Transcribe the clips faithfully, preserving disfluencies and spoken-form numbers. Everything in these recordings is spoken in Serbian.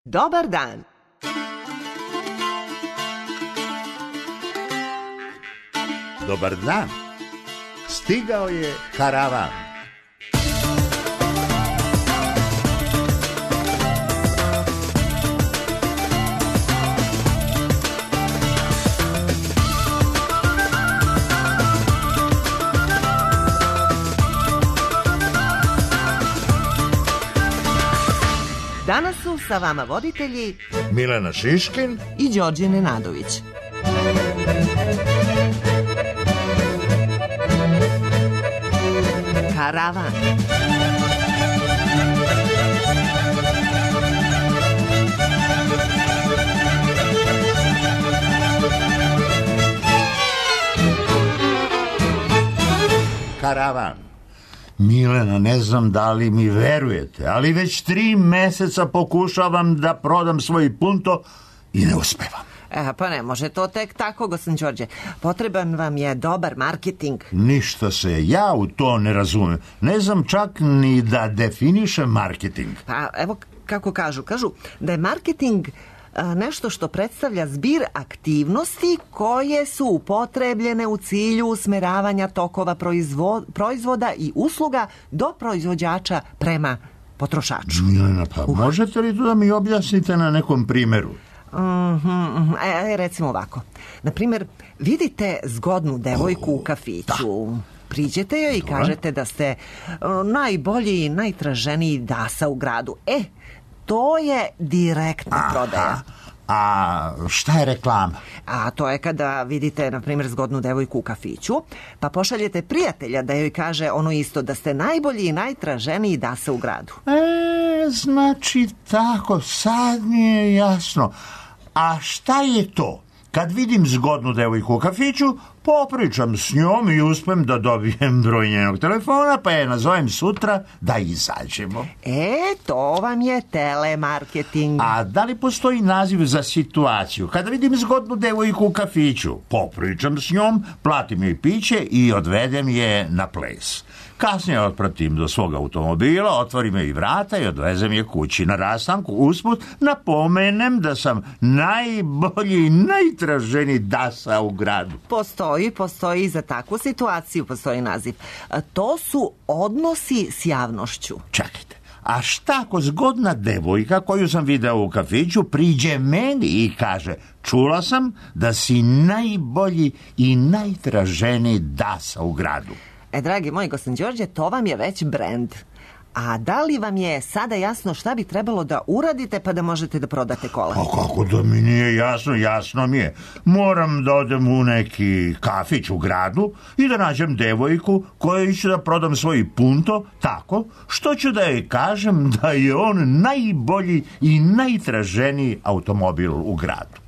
Dobar dan. Dobar dan. Stigao je karavan. Danas su sa vama voditelji Milena Šiškin i Đorđe Nenadović. Karavan. Karavan. Milena, ne znam da li mi verujete, ali već tri meseca pokušavam da prodam svoj punto i ne uspevam. E, pa ne može to tek tako, gospodin Đorđe. Potreban vam je dobar marketing. Ništa se ja u to ne razumem. Ne znam čak ni da definišem marketing. Pa evo kako kažu. Kažu da je marketing a, nešto što predstavlja zbir aktivnosti koje su upotrebljene u cilju usmeravanja tokova proizvo, proizvoda i usluga do proizvođača prema potrošaču. Milena, pa uh. možete li to da mi objasnite na nekom primjeru? Mm-hmm. E, recimo ovako. Naprimjer, vidite zgodnu devojku oh, u kafiću. Da. Priđete joj i Dobar. kažete da ste uh, najbolji i najtraženiji dasa u gradu. E, to je direktna Aha. prodaja. A šta je reklama? A to je kada vidite, na primjer, zgodnu devojku u kafiću, pa pošaljete prijatelja da joj kaže ono isto, da ste najbolji i najtraženiji dasa u gradu. E, znači tako, sad mi je jasno. A šta je to? Kad vidim zgodnu devojku u kafiću, popričam s njom i uspem da dobijem broj njenog telefona, pa je nazovem sutra da izađemo. E, to vam je telemarketing. A da li postoji naziv za situaciju? Kada vidim zgodnu devojku u kafiću, popričam s njom, platim joj piće i odvedem je na ples. Kasnije otpratim do svog automobila, otvorim joj vrata i odvezem je kući. Na rastanku usput napomenem da sam najbolji i najtraženiji dasa u gradu. Postoji, postoji za takvu situaciju, postoji naziv. To su odnosi s javnošću. Čekajte, a šta ako zgodna devojka koju sam video u kafiću priđe meni i kaže: čula sam da si najbolji i najtraženiji dasa u gradu? E, dragi moj gospodin Đorđe, to vam je već brend. A da li vam je sada jasno šta bi trebalo da uradite pa da možete da prodate kola? A kako da mi nije jasno? Jasno mi je. Moram da odem u neki kafić u gradu i da nađem devojku kojoj ću da prodam svoj punto tako što ću da joj kažem da je on najbolji i najtraženiji automobil u gradu.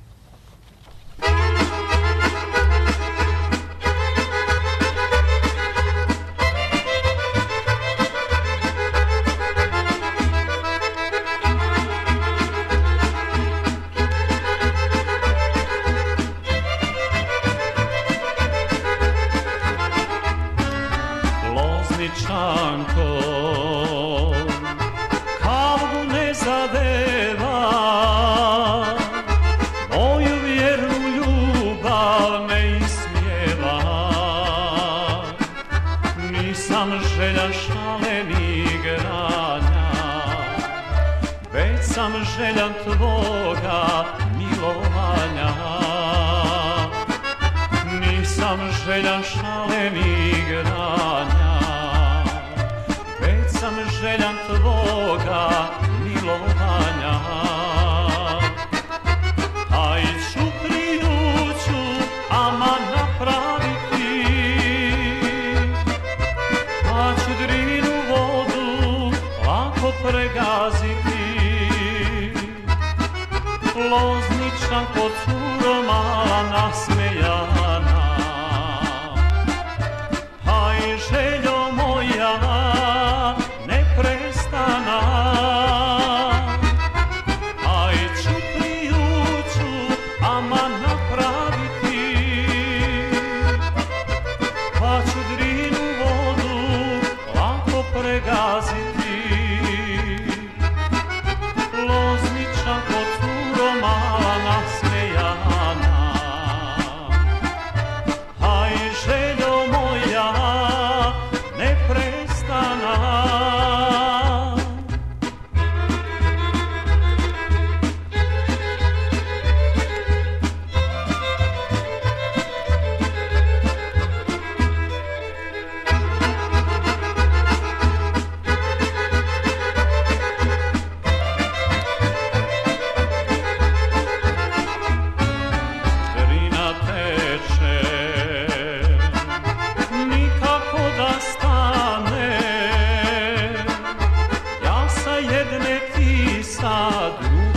Željan tvoga milovanja, nisam željan šale ni igranja, već sam željan tvoga milovanja. A i čuprinu ću ama napraviti, a ću Drinu vodu lako pregaziti. Lozničanko, curo mala nasmejana, a i željo moja neprestana,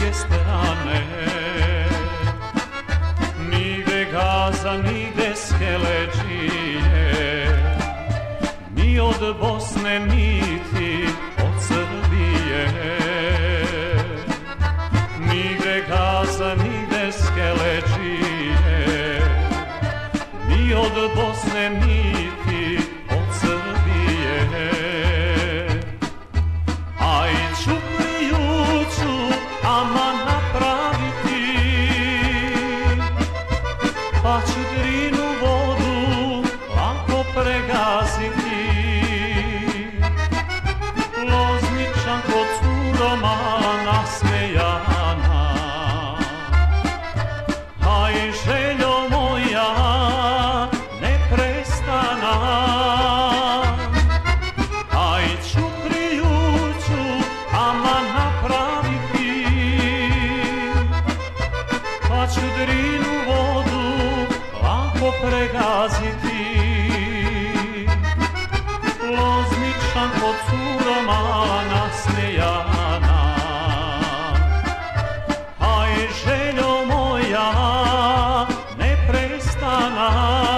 obje strane. Nigde Gaza, nigde Skeleđije, ni od Bosne, niti od Srbije. Nigde Gaza, nigde Skeleđije, ni od Bosne, niti od Srbije. Aj Ćupriju ću ama napraviti, pa ću Drinu vodu lako pregaziti. Lozničanko, curo mala nasmejana, aj željo moja neprestana. Aj Ćupriju ću ama napraviti, pa ću Drinu vodu lako pregaziti. Lozničanko, curo mala nasmejana, aj željo moja neprestana.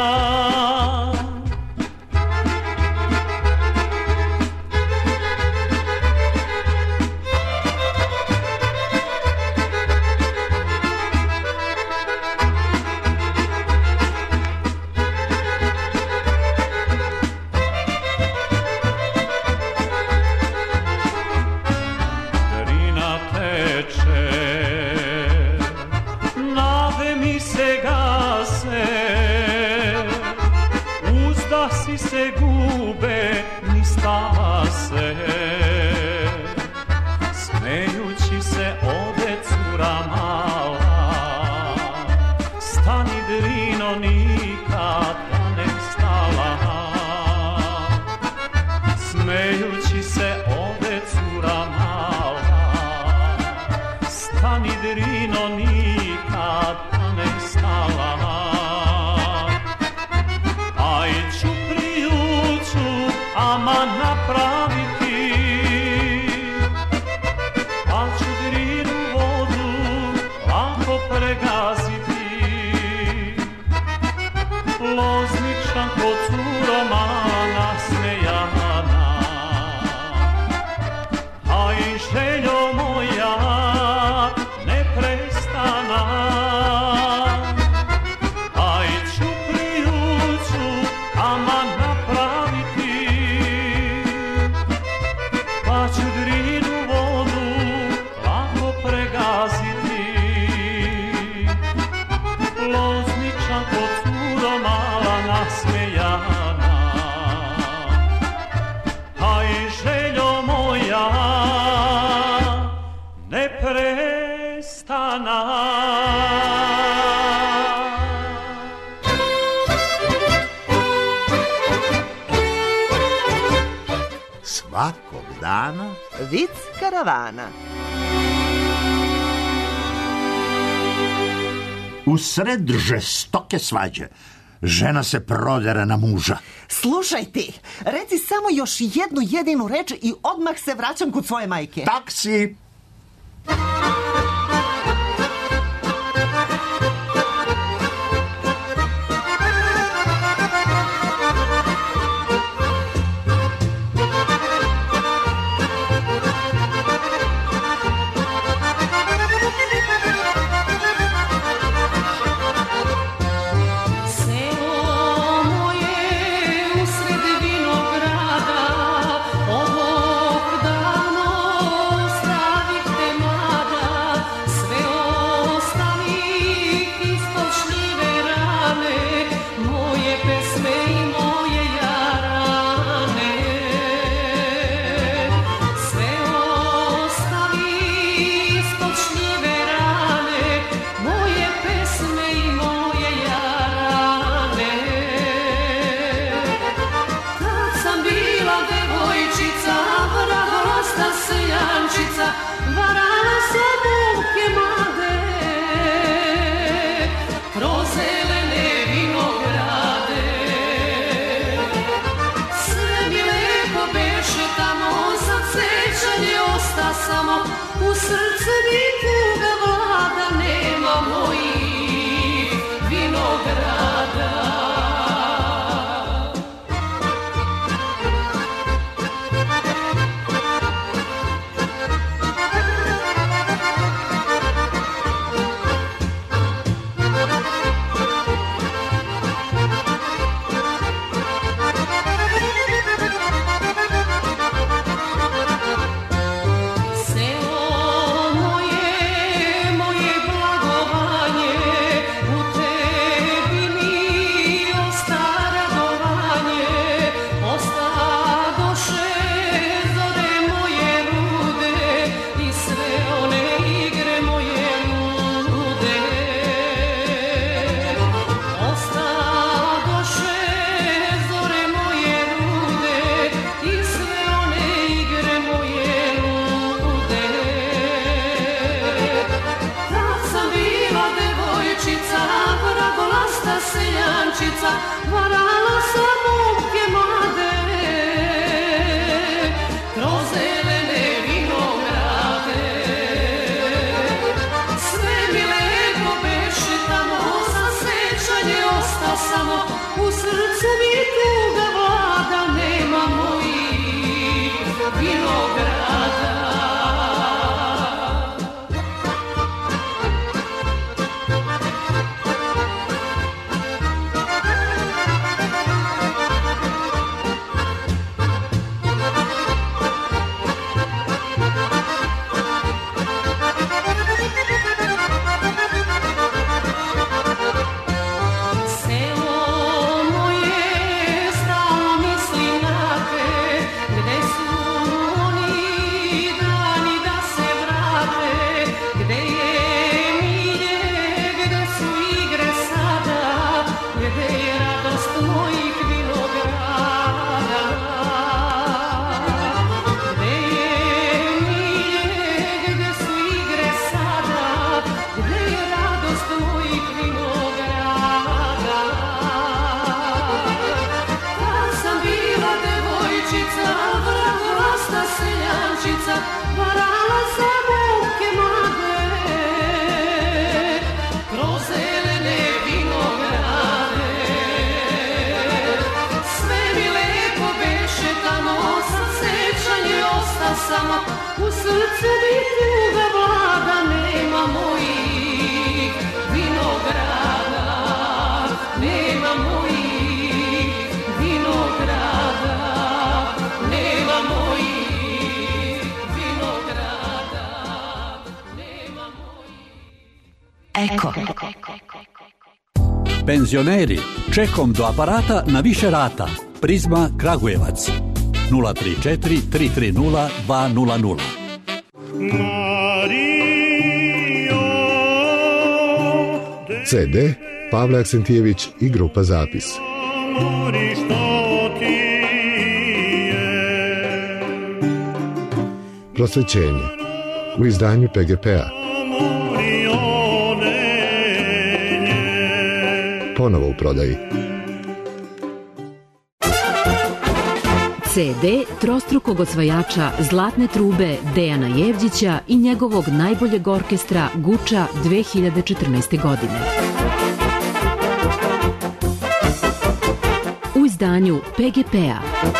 Drina teče, nade mi se gase, uzdasi se gube, ni stase. Smejući se ode cura mala, stani Drino, nikad da ne stala. Smejući se ode cura mala, stani Drino, nikad da ne stala. Aj Ćupriju ću ama napraviti, pa ću Drinu vodu lako pregaziti. Lozničanko, curo mala nasmejana, aj željo moja neprestana. Aj Ćupriju ću ama napraviti, pa ću Drinu vodu lako pregaziti. Lozničanko, curo mala nasmejana, aj željo moja neprestana. Svakog dana Vic karavana. u sred žestoke svađe žena se prodere na muža. Slušaj ti, reci samo još jednu jedinu reč i odmah se vraćam kod svoje majke. Taksi! Stara Eko. Penzioneri, čekom do aparata na više rata. Prizma Kragujevac. nula tri četiri tri tri nula dva nula nula. ce de Pavle Aksentijević i grupa Zapis. Prosvećenje u izdanju pe ge pe-a. Ponovo u prodaji. ce de trostrukog osvajača Zlatne trube Dejana Jevđića i njegovog najboljeg orkestra Guča dve hiljade četrnaeste. godine. U izdanju pe ge pe-a.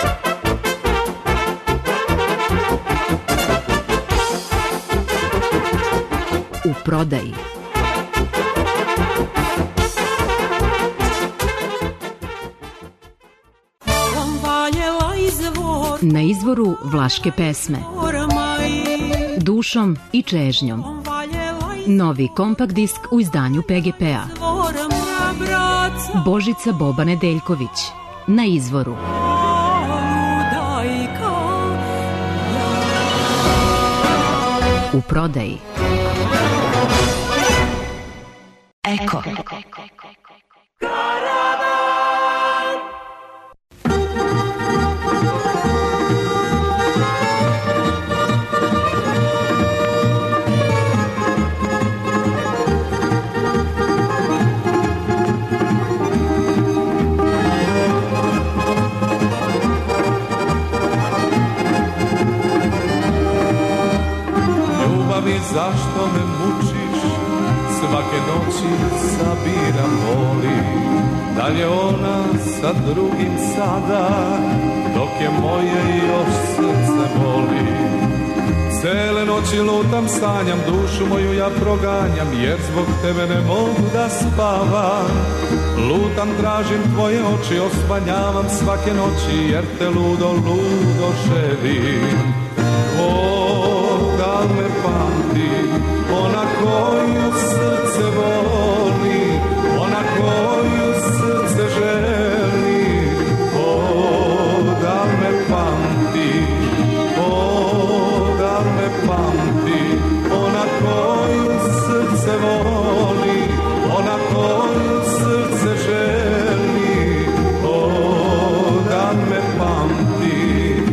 U prodaji. Na izvoru vlaške pesme. Dušom i čežnjom. Novi kompakt disk u izdanju pe ge pe-a. Božica Boba Nedeljković. Na izvoru. U prodaji. Eko. Zašto me mučiš, svake noći sabiram boli, da li je ona sa drugim sada, dok je moje još srce boli. Cele noći lutam, sanjam, dušu moju ja proganjam, jer zbog tebe ne mogu da spavam. Lutam, tražim tvoje oči, osvanjavam svake noći, jer te ludo, ludo želim. O, da li me pamti, ona koju srce voli, ona koju srce želi. O, da li me pamti, o, da li me pamti, ona koju srce voli, ona koju srce želi. O, da li me pamti.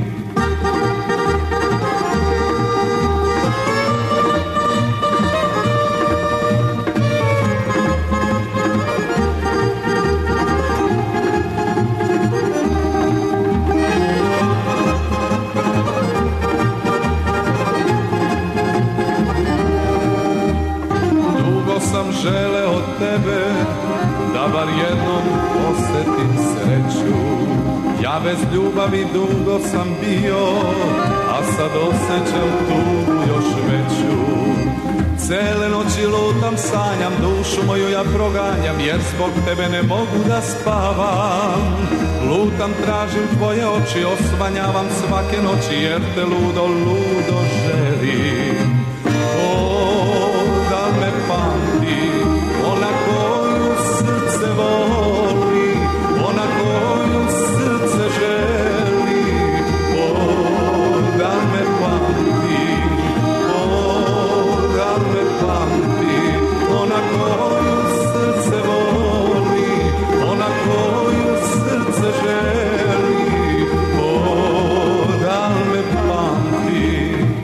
Sam želeo tebe, da bar jednom osjetim sreću. Ja bez ljubavi dugo sam bio, a sad osjećam tugu još veću. Cele noći lutam, sanjam, dušu moju ja proganjam, jer zbog tebe ne mogu da spavam. Lutam, tražim tvoje oči, osvanjavam svake noći, jer te ludo, ludo želim. Me pamti, ona koju srce voli, ona koju srce želi. O, da me pamti, o, da me pamti, ona koju srce voli, ona koju srce želi. O, da me pamti.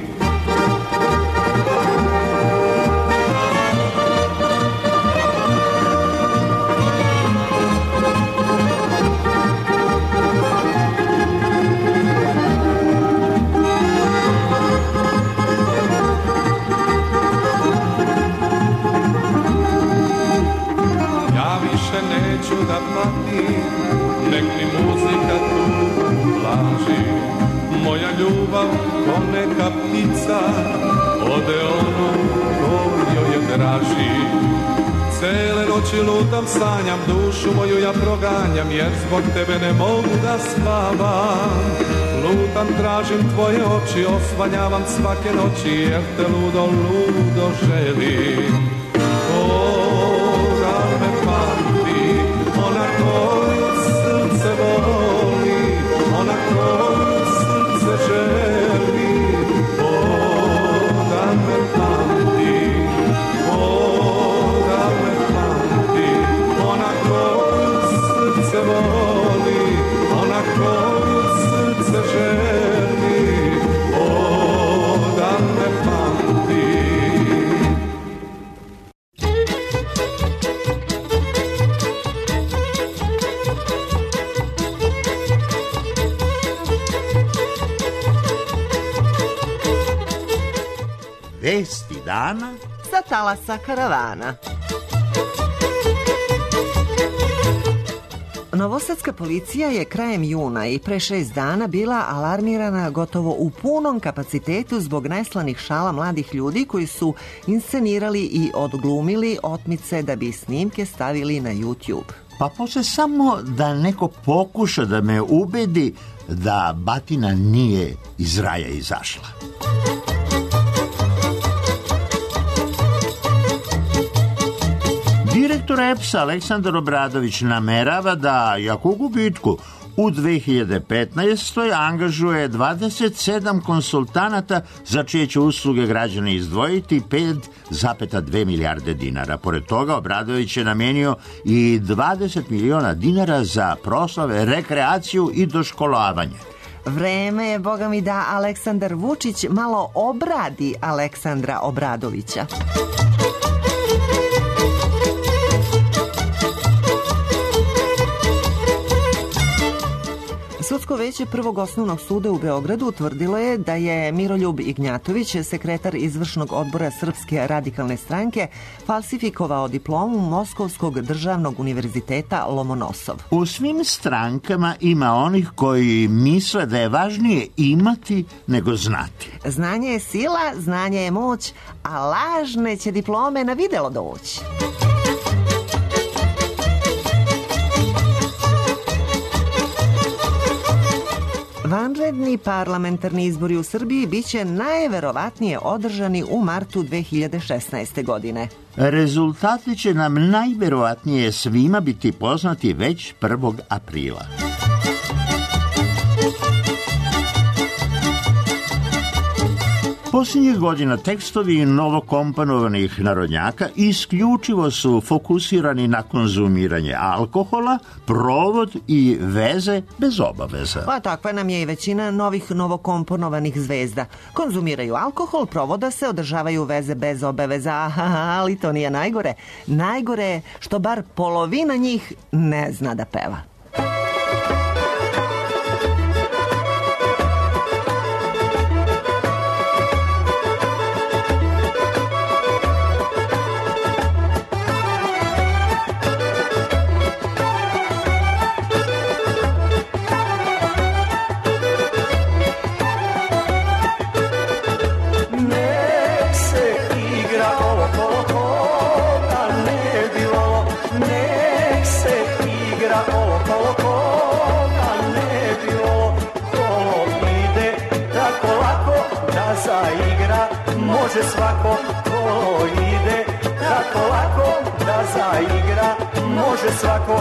Neću da patim, nek mi muzika tu plaži. Moja ljubav ko neka ptica, ode ono ko joj je draži. Cele noći lutam, sanjam, dušu moju ja proganjam, jer zbog tebe ne mogu da spavam. Lutam, tražim tvoje oči, osvanjavam svake noći, jer te ludo, ludo želim. O, vesti dana sa talasa karavana. Novosadska policija je krajem juna i pre šest dana bila alarmirana gotovo u punom kapacitetu zbog neslanih šala mladih ljudi koji su inscenirali i odglumili otmice da bi snimke stavili na YouTube. Pa posle samo da neko pokuša da me ubedi da batina nije iz raja izašla. Direktor E P S-a Aleksandar Obradović namerava da, jako u gubitku, u dve hiljade petnaestoj. angažuje dvadeset sedam konsultanata za čije će usluge građani izdvojiti pet zarez dve milijarde dinara. Pored toga, Obradović je namenio i dvadeset miliona dinara za proslave, rekreaciju i doškolavanje. Vreme je, boga mi, da Aleksandar Vučić malo obradi Aleksandra Obradovića. Sudsko veće Prvog osnovnog suda u Beogradu utvrdilo je da je Miroljub Ignjatović, sekretar izvršnog odbora Srpske radikalne stranke, falsifikovao diplomu Moskovskog državnog univerziteta Lomonosov. U svim strankama ima onih koji misle da je važnije imati nego znati. Znanje je sila, znanje je moć, a lažne će diplome na videlo doći. Vanredni parlamentarni izbori u Srbiji biće najverovatnije održani u martu dve hiljade šesnaeste. godine. Rezultati će nam najverovatnije svima biti poznati već prvog aprila. Posljednjih godina tekstovi novokomponovanih narodnjaka isključivo su fokusirani na konzumiranje alkohola, provod i veze bez obaveza. Pa takva nam je i većina novih novokomponovanih zvezda. Konzumiraju alkohol, provoda se, održavaju veze bez obaveza, ali to nije najgore. Najgore je što bar polovina njih ne zna da peva. Može svako ko ide tako lako da zaigra, može svako.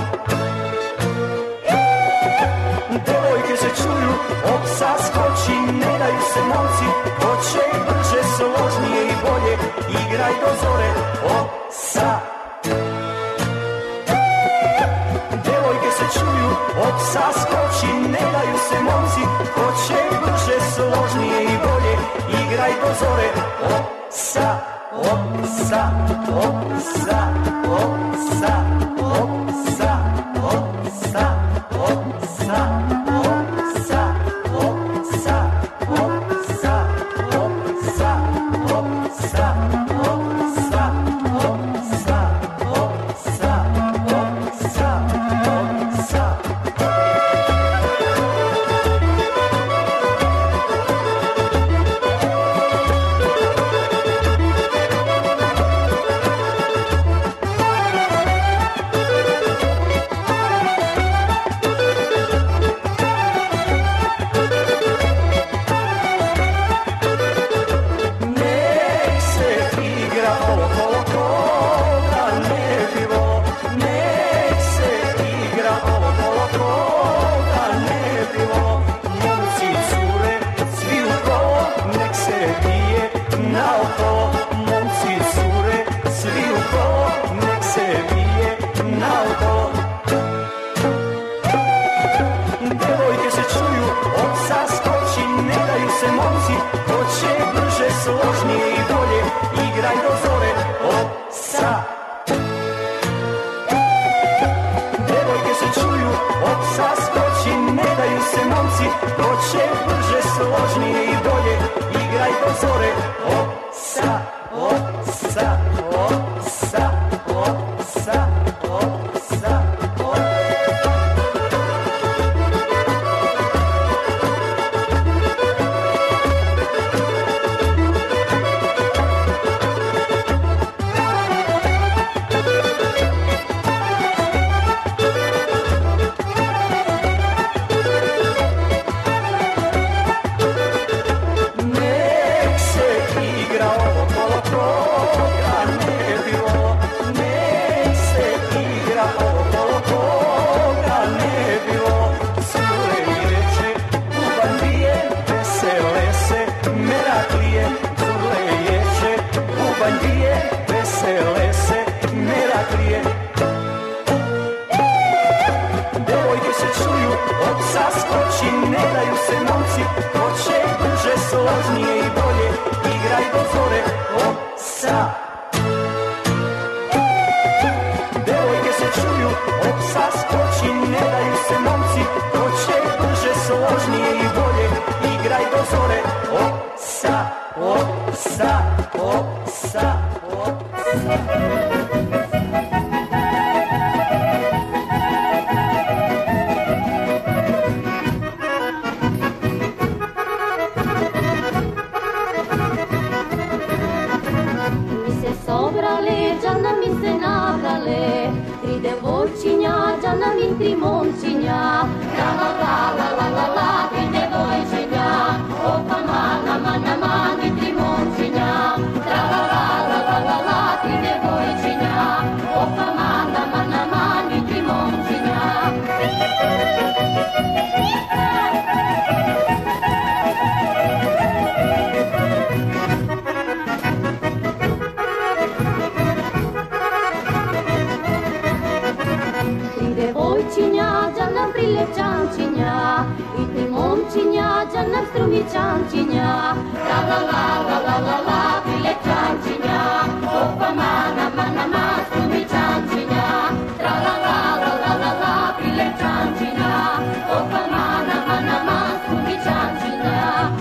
Devojke se čuju, op saskoči, ne daju se momci, hoće brže, složnije i bolje, igraj do zore, op sa. Devojke se čuju, op saskoči, ne daju se momci, hoće brže, složnije i bolje, igraj do zore, op sa, op sa, op sa, op sa, op sa, op sa, op sa, op sa, op sa, op sa, op sa, op sa, op sa, op sa, op sa, op sa, op sa. Složnije i bolje, igraj do zore, op sa. Devojke se čuju, op sa skoči, ne daju se momci, hoće brže, složnije i bolje, igraj do zore, op sa. vesele se Meraklije. Devojke se čuju, od psa skoči, ne daju se momci, hoće brže, složnije i bolje, igraj do zore, od psa. Devojke se čuju, od psa skoči, ne daju se momci, hoće brže, složnije i bolje, igraj do zore, od psa, od psa, od psa, od psa. I tri momčinja, la la la la la la la, tri devojčinja, opa mana mana man, i tri momčinja, la la la la la la la, tri devojčinja, opa mana mana man, i tri momčinja. Čančinja, i tri momčinja, džan nam strumi čančinja, la la la la la la la, bile čančinja, opa mana mana ma, strumi čančinja, la la la la la la la, bile čančinja, opa mana mana ma, strumi čančinja.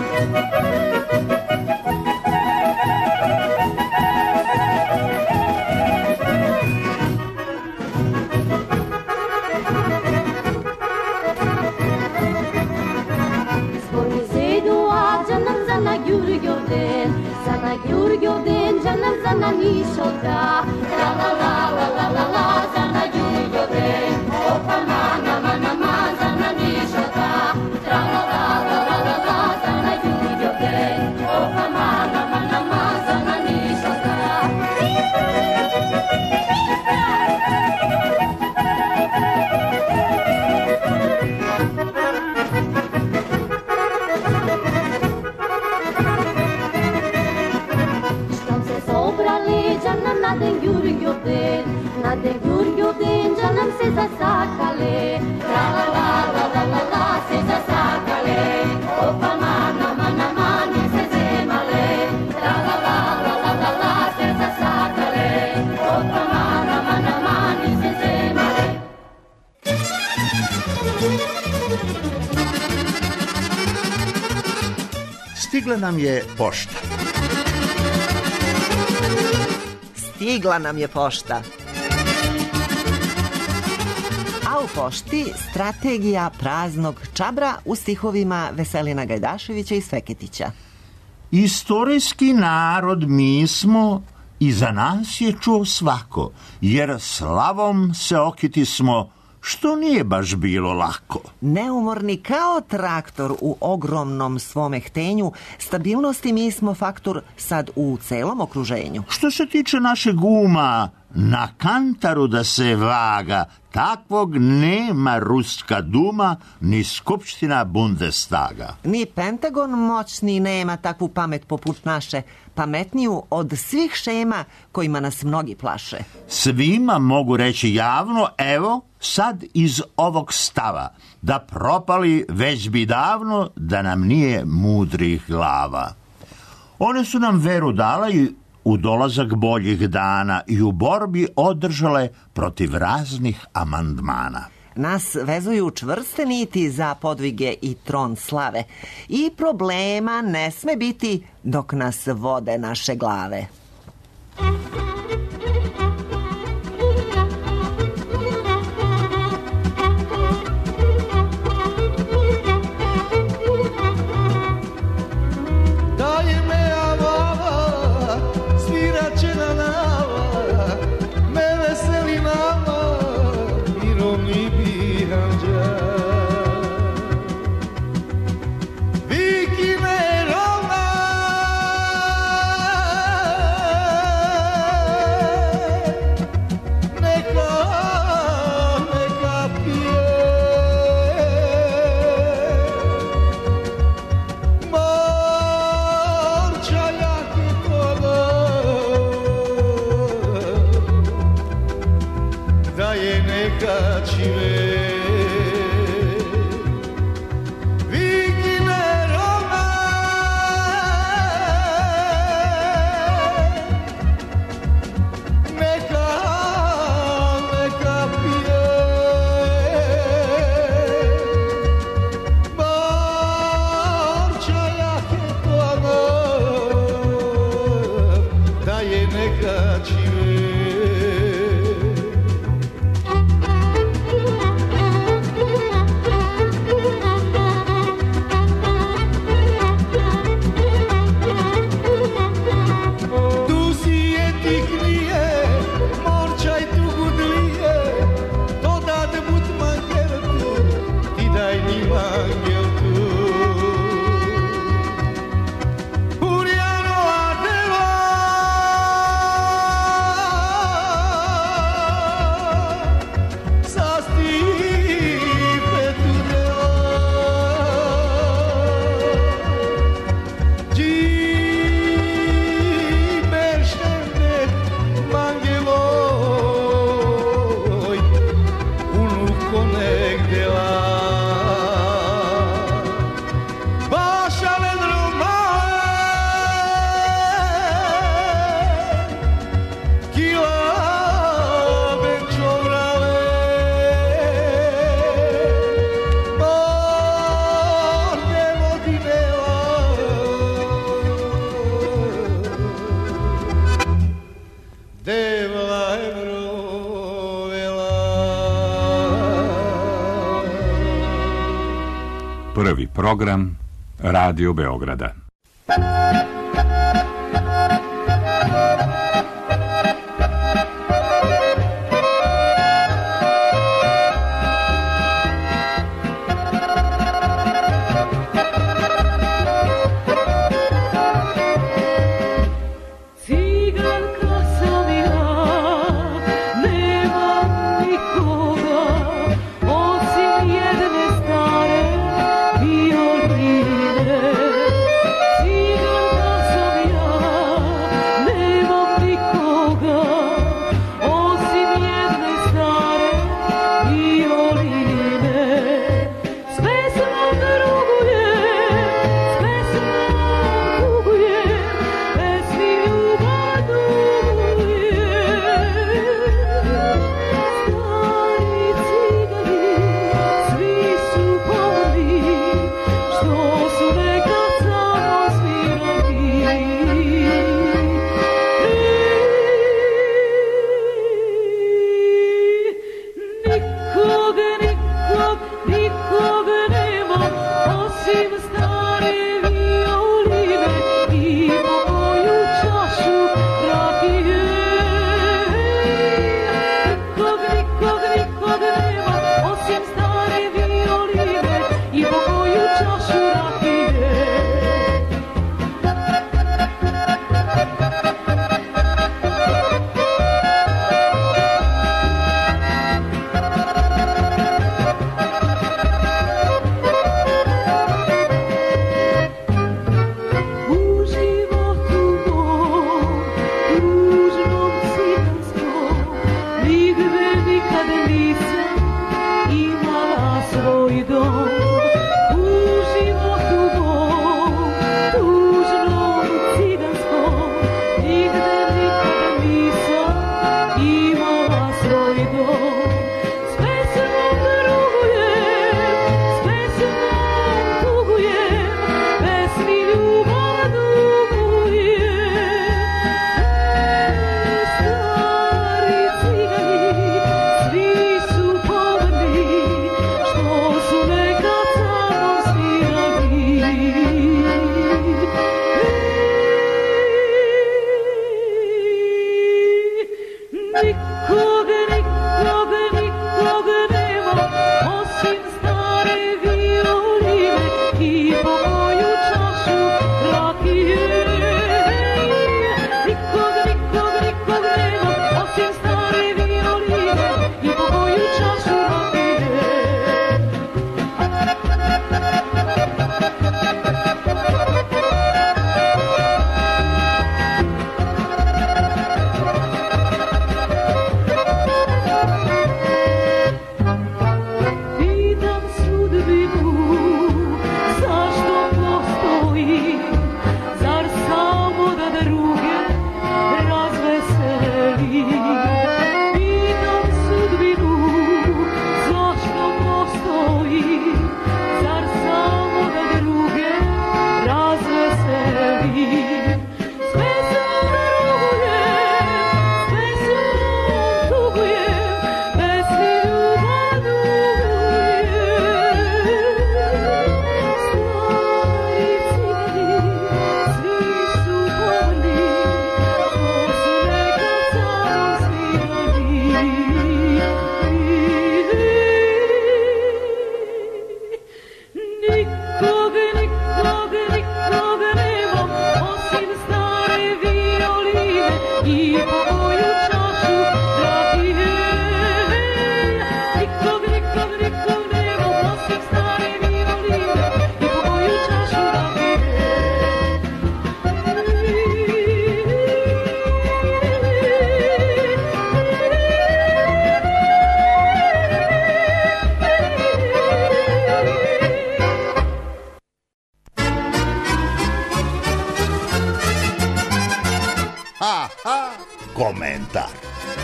Zana Nišota, la la la la la la la, Zana Đurđove, opa mana mana ma, Zana Nišota, la la la la la la la, Zana Đurđove, opa mana mana ma, Zana Nišota. Na den Jurjoden, na den Jurjoden, džan nam se zasakale, la la la la la la la, se zasakale, opa mana mana mani se zemale, la la la la la la la, se zasakale, opa mana mana mani se zemale. Stigla nam je pošta. Stigla nam je pošta. A u pošti strategija praznog čabra u stihovima Veselina Gajdaševića iz Feketića. Istorijski narod mi smo i za nas je čuo svako, jer slavom se okiti smo, što nije baš bilo lako. Neumorni kao traktor u ogromnom svome htenju, stabilnosti mi smo faktor sad u celom okruženju. Što se tiče našeg uma, na kantaru da se vaga, takvog nema Ruska duma, ni Skupština Bundestaga. Ni Pentagon moćni nema takvu pamet poput naše, pametniju od svih šema kojima nas mnogi plaše. Svima mogu reći javno, evo, sad iz ovog stava, da propali već bi davno, da nam nije mudrih glava. One su nam veru dala i u dolazak boljih dana i u borbi održale protiv raznih amandmana. Nas vezuju čvrste niti za podvige i tron slave. I problema ne sme biti dok nas vode naše glave. nekačive. Vikine Roma, neka, neka pije, Borča Jaketova, da je nekačive. Prvi program Radio Beograda. Osim jedne stare violine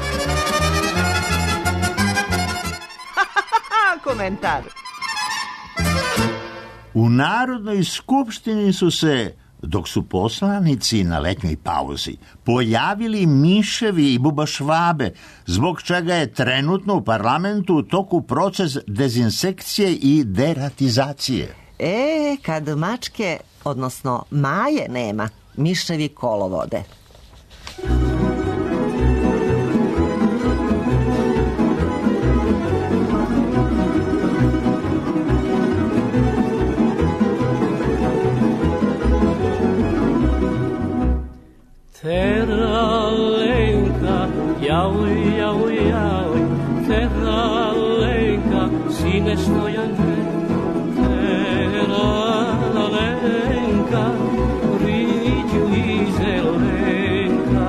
Komentar. U Narodnoj skupštini su se, dok su poslanici na letnjoj pauzi, pojavili miševi i bubašvabe, zbog čega je trenutno u parlamentu u toku proces dezinsekcije i deratizacije. E, kad mačke, odnosno maje nema, miševi kolovode. Teralenka, jauj, jauj, jauj, Teralenka, sine Stojane. Teralenka, riđu i zelenka.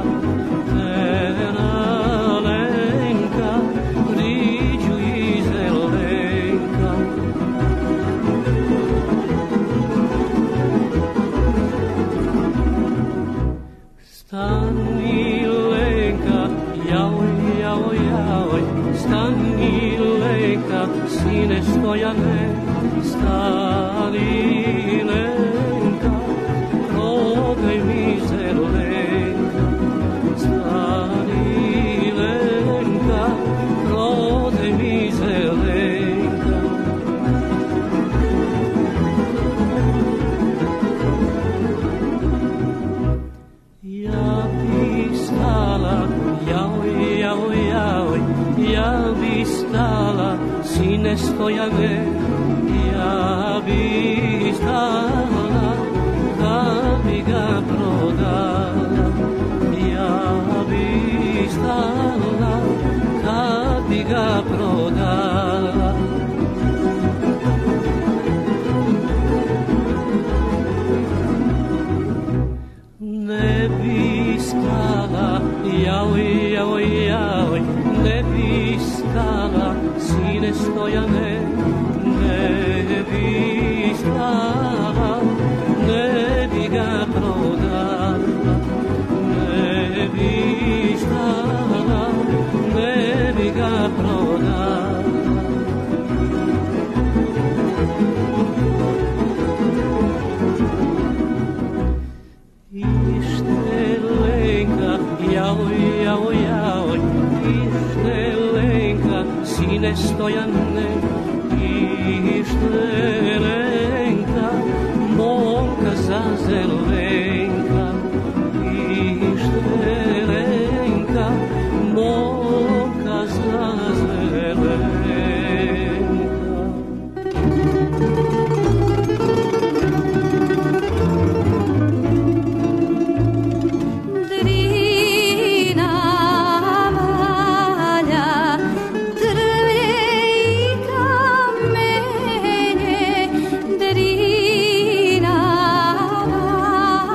Teralenka, riđu i zelenka. Stani Lenka, jauj, jauj, jauj, stani Lenka, sine Stojane. Stani Lenka, prodaj mi zelenka. Stani Lenka, prodaj mi zelenka. Ja bi stala, jauj, jauj, jauj, ja bi stala, sine Stojane. Ja bi stala, kad bi ga prodala. Ja bi stala, kad bi ga prodala. Ne bi stala, jauj, jauj, jauj, ne bi stala, sine Stojane. Ne bi stala, ne bi ga prodala. Ne bi stala, ne bi ga prodala. Ište Lenka, jauj, jauj, jauj, ište Lenka, sine Stojane. Ište Lenka, momka za zelenka. Ište Lenka, momka za zelenka. Drina valja, drvlje i kamenje. Drina valja,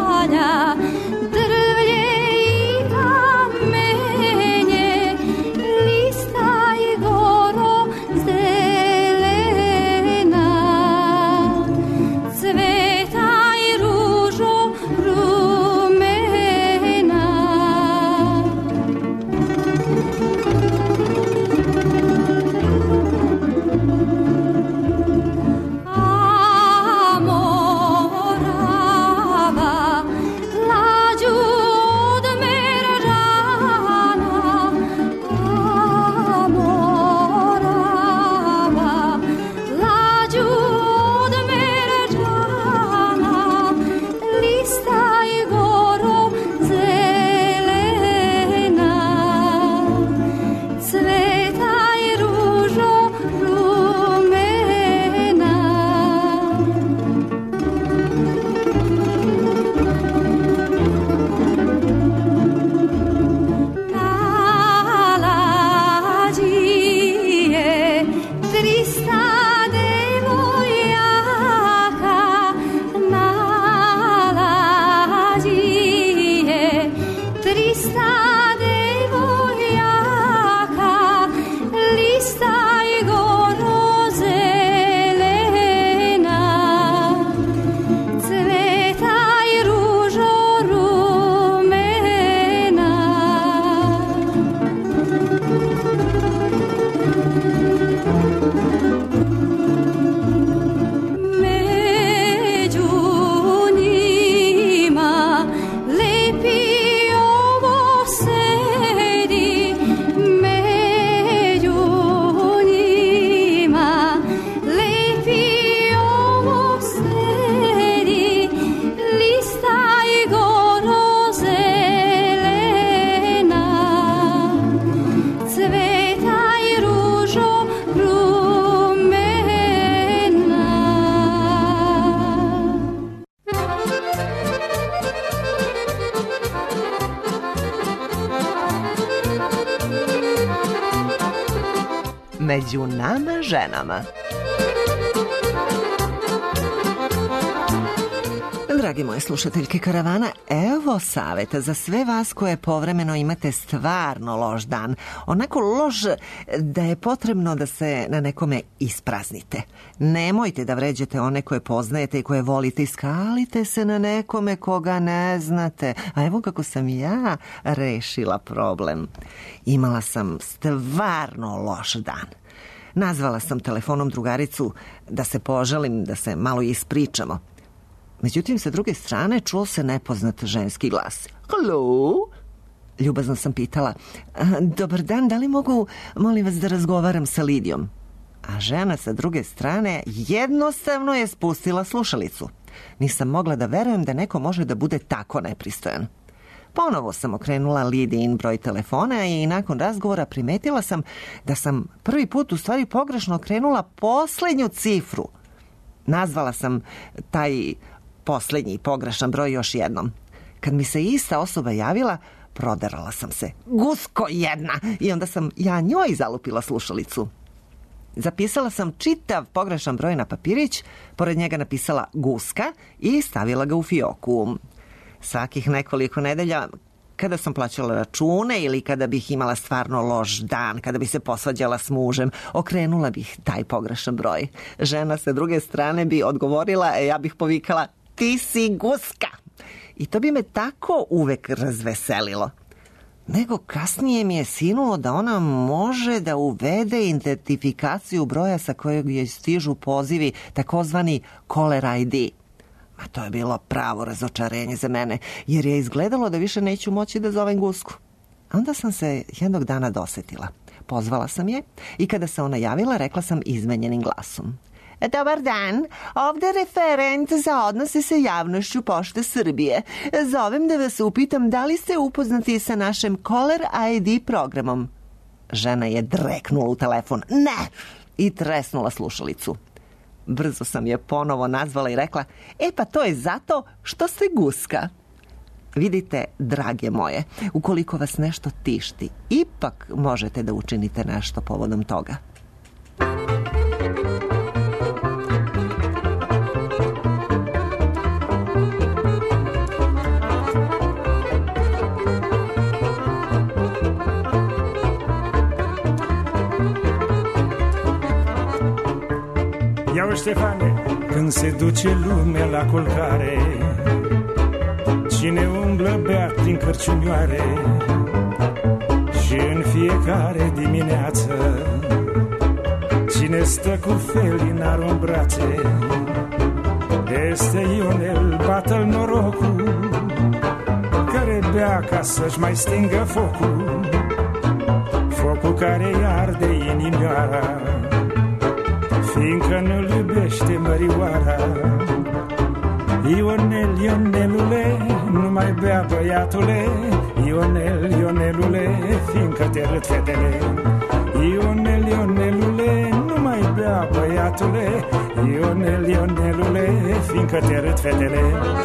među nama ženama. Dragi moje slušateljke Karavana, evo saveta za sve vas koje povremeno imate stvarno loš dan. Onako loš da je potrebno da se na nekome ispraznite. Nemojte da vređate one koje poznajete i koje volite. Iskalite se na nekome koga ne znate. A evo kako sam ja rešila problem. Imala sam stvarno loš dan. Nazvala sam telefonom drugaricu da se požalim, da se malo ispričamo. Međutim, sa druge strane čuo se nepoznat ženski glas. Halo? Ljubazno sam pitala. Dobar dan, da li mogu, molim vas, da razgovaram sa Lidijom? A žena sa druge strane jednostavno je spustila slušalicu. Nisam mogla da verujem da neko može da bude tako nepristojan. Ponovo sam okrenula Lidijin broj telefona i nakon razgovora primetila sam da sam prvi put u stvari pogrešno okrenula poslednju cifru. Nazvala sam taj poslednji pogrešan broj još jednom. Kad mi se ista osoba javila, proderala sam se. Gusko jedna! I onda sam ja njoj zalupila slušalicu. Zapisala sam čitav pogrešan broj na papirić, pored njega napisala guska i stavila ga u fioku. Svakih nekoliko nedelja, kada sam plaćala račune ili kada bih imala stvarno loš dan, kada bi se posvađala s mužem, okrenula bih taj pogrešan broj. Žena sa druge strane bi odgovorila, a ja bih povikala, ti si guska. I to bi me tako uvek razveselilo. Nego kasnije mi je sinulo da ona može da uvede identifikaciju broja sa kojeg joj stižu pozivi, takozvani caller I D. Ma to je bilo pravo razočarenje za mene, jer je izgledalo da više neću moći da zovem gusku. Onda sam se jednog dana dosetila. Pozvala sam je i kada se ona javila, rekla sam izmenjenim glasom. Dobar dan, ovde referent za odnose sa javnošću Pošte Srbije. Zovem da vas upitam da li ste upoznati sa našim caller I D programom. Žena je dreknula u telefon. Ne! I tresnula slušalicu. Brzo sam je ponovo nazvala i rekla, e pa to je zato što ste guska. Vidite, drage moje, ukoliko vas nešto tišti, ipak možete da učinite nešto povodom toga. Ia-o, Ștefane, când se duce lumea la culcare, cine umblă beat prin cărciunioare și în fiecare dimineață, cine stă cu felinarul în brațe, este Ionel, bată-l norocul, care bea ca să-și mai stingă focul, focul care-i arde inimioara, fiindcă nu-l iubește mărioara. Ionel, Ionelule, nu mai bea băiatule, Ionel, Ionelule, fiindcă te râd fetele. Ionel, Ionelule, nu mai bea băiatule, Ionel, Ionelule, fiindcă te râd fetele.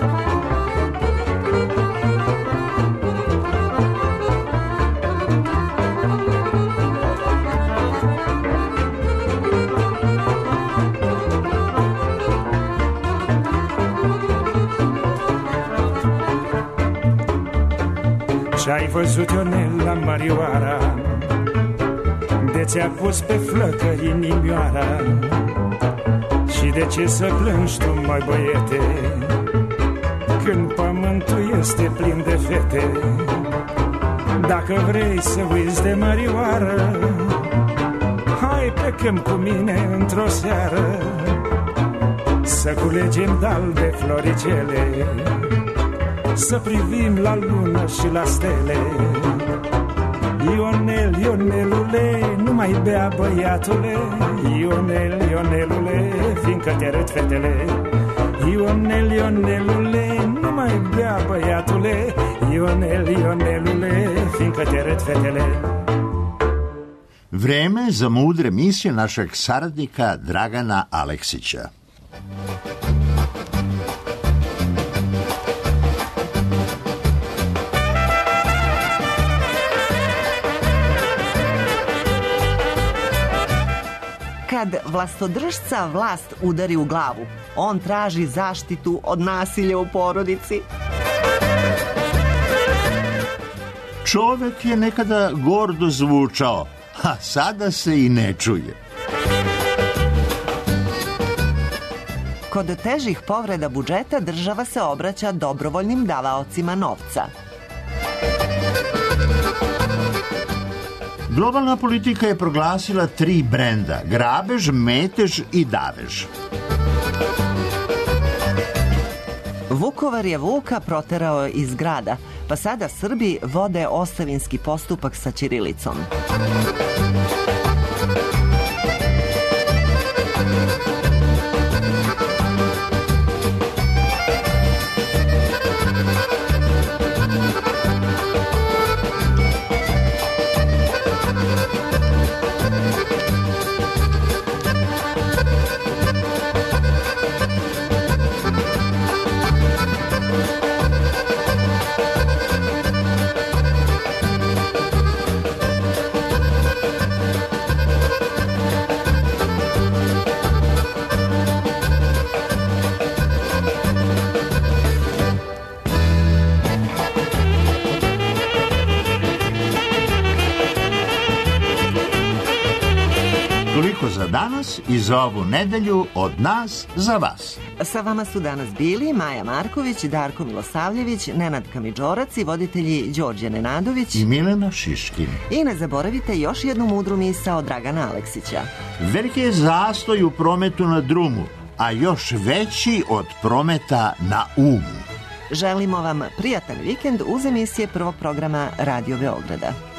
Ce-ai văzut, Ionel, la Mărioara, de ți-a pus pe flăcări inimioara? Și de ce să plângi tu, mai băiete, când pământul este plin de fete? Dacă vrei să uiți de Mărioară, hai plecăm cu mine într-o seară, să culegem dal de floricele, să privim la lună și la stele. Ionel, Ionelule, nu mai bea băiatule, Ionel, Ionelule, fiindcă te râd fetele. Ionel, Ionelule, nu mai bea băiatule, Ionel, Ionelule, fiindcă te râd fetele. Vreme za mudre misije našeg saradnika Dragana Aleksića. kad vlastodržca vlast udari u glavu. On traži zaštitu od nasilja u porodici. Čovek je nekada gordo zvučao, a sada se i ne čuje. Kod težih povreda budžeta država se obraća dobrovoljnim davaocima novca. Globalna politika je proglasila tri brenda: grabež, metež i davež. Vukovar je Vuka proterao iz grada, pa sada Srbi vode ostavinski postupak sa ćirilicom. Toliko za danas i za ovu nedelju od nas za vas. Sa vama su danas bili Maja Marković, Darko Milosavljević, Nenad Kamidžorac i voditelji Đorđe Nenadović i Milena Šiškin. I ne zaboravite još jednu mudru misao Dragana Aleksića. Veliki je zastoj u prometu na drumu, a još veći od prometa na umu. Želimo vam prijatan vikend uz emisije prvog programa Radio Beograda.